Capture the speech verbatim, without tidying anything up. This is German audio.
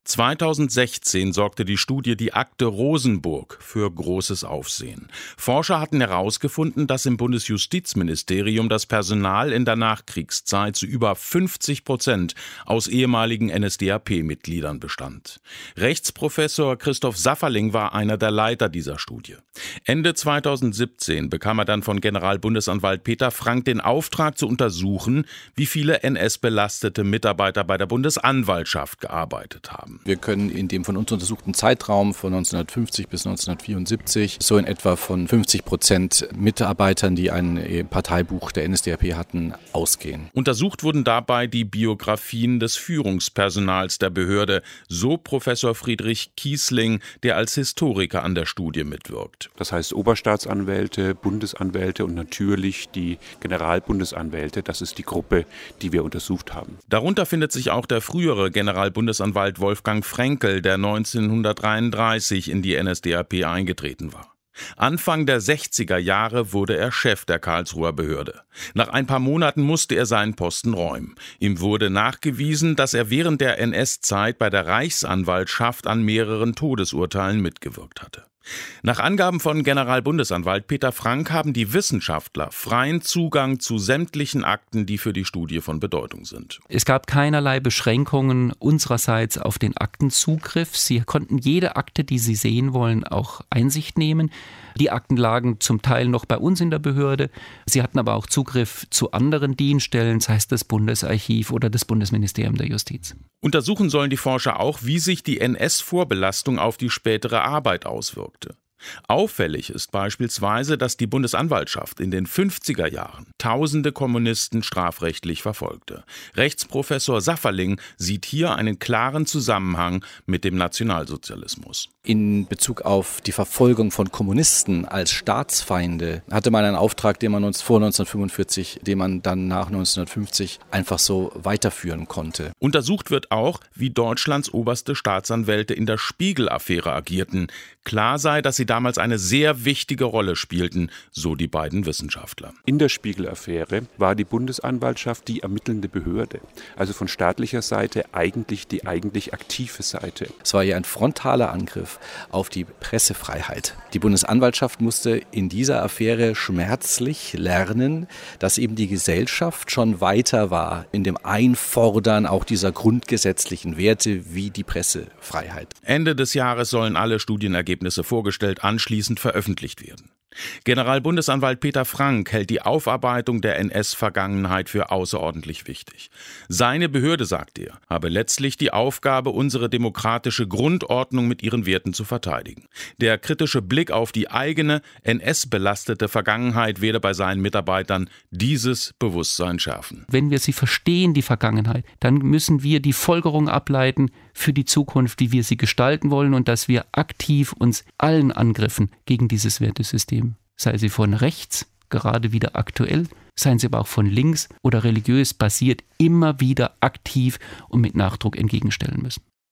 zweitausendsechzehn sorgte die Studie Die Akte Rosenburg für großes Aufsehen. Forscher hatten herausgefunden, dass im Bundesjustizministerium das Personal in der Nachkriegszeit zu über fünfzig Prozent aus ehemaligen N S D A P-Mitgliedern bestand. Rechtsprofessor Christoph Safferling war einer der Leiter dieser Studie. Ende zweitausendsiebzehn bekam er dann von Generalbundesanwalt Peter Frank den Auftrag zu untersuchen, wie viele N S-belastete Mitarbeiter bei der Bundesanwaltschaft gearbeitet haben. Wir können in dem von uns untersuchten Zeitraum von neunzehnhundertfünfzig bis neunzehnhundertvierundsiebzig so in etwa von fünfzig Prozent Mitarbeitern, die ein Parteibuch der N S D A P hatten, ausgehen. Untersucht wurden dabei die Biografien des Führungspersonals der Behörde, so Professor Friedrich Kiesling, der als Historiker an der Studie mitwirkt. Das heißt Oberstaatsanwälte, Bundesanwälte und natürlich die Generalbundesanwälte. Das ist die Gruppe, die wir untersucht haben. Darunter findet sich auch der frühere Generalbundesanwalt Wolfgang Frenkel, der neunzehnhundertdreiunddreißig in die N S D A P eingetreten war. Anfang der sechziger Jahre wurde er Chef der Karlsruher Behörde. Nach ein paar Monaten musste er seinen Posten räumen. Ihm wurde nachgewiesen, dass er während der N S-Zeit bei der Reichsanwaltschaft an mehreren Todesurteilen mitgewirkt hatte. Nach Angaben von Generalbundesanwalt Peter Frank haben die Wissenschaftler freien Zugang zu sämtlichen Akten, die für die Studie von Bedeutung sind. Es gab keinerlei Beschränkungen unsererseits auf den Aktenzugriff. Sie konnten jede Akte, die Sie sehen wollen, auch Einsicht nehmen. Die Akten lagen zum Teil noch bei uns in der Behörde. Sie hatten aber auch Zugriff zu anderen Dienststellen, sei es das Bundesarchiv oder das Bundesministerium der Justiz. Untersuchen sollen die Forscher auch, wie sich die N S-Vorbelastung auf die spätere Arbeit auswirkte. Auffällig ist beispielsweise, dass die Bundesanwaltschaft in den fünfziger Jahren tausende Kommunisten strafrechtlich verfolgte. Rechtsprofessor Safferling sieht hier einen klaren Zusammenhang mit dem Nationalsozialismus. In Bezug auf die Verfolgung von Kommunisten als Staatsfeinde hatte man einen Auftrag, den man uns vor neunzehnhundertfünfundvierzig, den man dann nach neunzehnhundertfünfzig einfach so weiterführen konnte. Untersucht wird auch, wie Deutschlands oberste Staatsanwälte in der Spiegel-Affäre agierten. Klar sei, dass sie damals eine sehr wichtige Rolle spielten, so die beiden Wissenschaftler. In der Spiegel-Affäre war die Bundesanwaltschaft die ermittelnde Behörde. Also von staatlicher Seite eigentlich die eigentlich aktive Seite. Es war hier ein frontaler Angriff auf die Pressefreiheit. Die Bundesanwaltschaft musste in dieser Affäre schmerzlich lernen, dass eben die Gesellschaft schon weiter war in dem Einfordern auch dieser grundgesetzlichen Werte wie die Pressefreiheit. Ende des Jahres sollen alle Studienergebnisse vorgestellt, anschließend veröffentlicht werden. Generalbundesanwalt Peter Frank hält die Aufarbeitung der N S-Vergangenheit für außerordentlich wichtig. Seine Behörde, sagt er, habe letztlich die Aufgabe, unsere demokratische Grundordnung mit ihren Werten zu verteidigen. Der kritische Blick auf die eigene N S-belastete Vergangenheit werde bei seinen Mitarbeitern dieses Bewusstsein schärfen. Wenn wir sie verstehen, die Vergangenheit, dann müssen wir die Folgerung ableiten für die Zukunft, wie wir sie gestalten wollen und dass wir aktiv uns allen Angriffen gegen dieses Wertesystem, sei sie von rechts, gerade wieder aktuell, seien sie aber auch von links oder religiös basiert, immer wieder aktiv und mit Nachdruck entgegenstellen müssen.